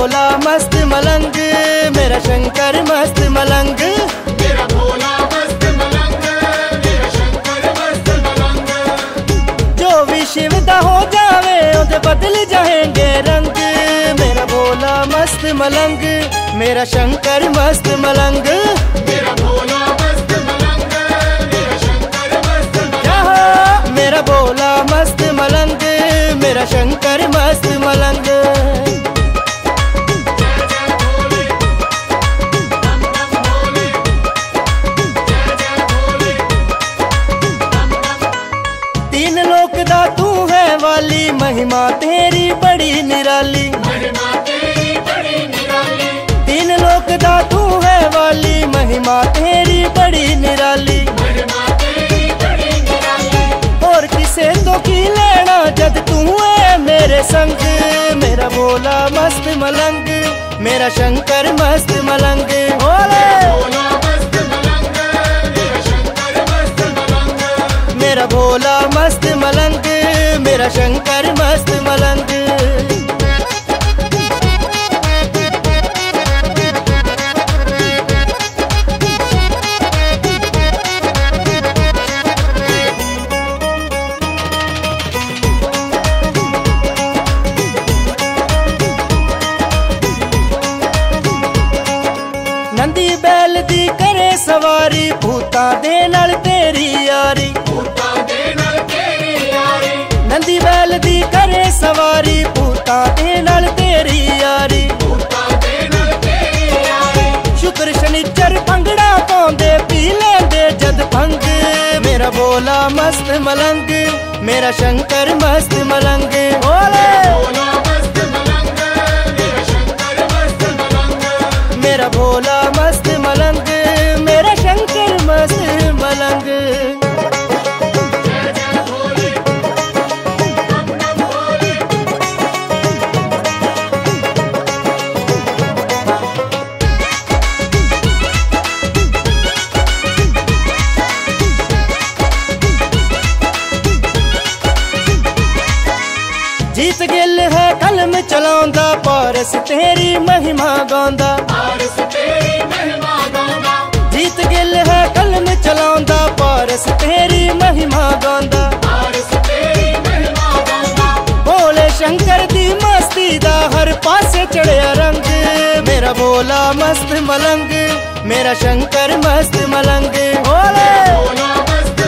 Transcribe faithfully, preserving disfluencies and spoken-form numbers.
भोला मस्त मलंग, मेरा शंकर मस्त मलंग। मेरा भोला मस्त मलंग, मेरा शंकर मस्त मलंग। जो भी शिव दा हो जावे उसे बदल जाएंगे रंग। मेरा भोला मस्त मलंग, मेरा शंकर मस्त मलंग। मेरा भोला मस्त मलंग, मेरा शंकर मस्त मलंग। मेरा भोला मस्त मलंग, मेरा शंकर मस्त मलंग। तीन लोक दा तू है वाली, महिमा तेरी बड़ी निराली। महिमा तेरी बड़ी निराली। तीन लोक दा तू है वाली, महिमा तेरी बड़ी निराली। महिमा तेरी बड़ी निराली। और किसे तो की लेना जद तू है मेरे संग। मेरा भोला मस्त मलंग, मेरा शंकर मस्त मलंग। भोले भोला मस्त मलंग, मेरा शंकर मस्त मलंग। मेरा भोला मस्त मलंग, मेरा शंकर मस्त मलंग। नंदी बैल दी करे सवारी, भूतां दे नाल तेरी यारी। भूतां दे नाल तेरी यारी। नंदी बैल दी करे सवारी, भूतां दे नाल तेरी यारी। भूतां दे नाल तेरी यारी। शुक्र शनिचर भंगड़ा पाउंदे, पी लेंदे जद भंग। मेरा भोला मस्त मलंग, मेरा शंकर मस्त मलंग। भोले भोला मस्त मलंग, मेरा शंकर मस्त मलंग। मेरा भोला मस्त मलंग, मेरा शंकर मस्त मलंग। जय जय भोले, नम नम भोले। जीत गिल है कलम चलाਉਂਦਾ, पारस तेरी महिमा गाਉਂਦਾ। पारस तेरी महिमा गाਉਂਦਾ। जीत गिल है कलम चलाਉਂਦਾ, पारस तेरी महिमा गाਉਂਦਾ। पारस तेरी महिमा गाउँदा। भोले शंकर दी मस्ती दा हर पासे चढ़िया रंग। मेरा भोला मस्त मलंग, मेरा शंकर मस्त मलंग। भोले भोला मस्त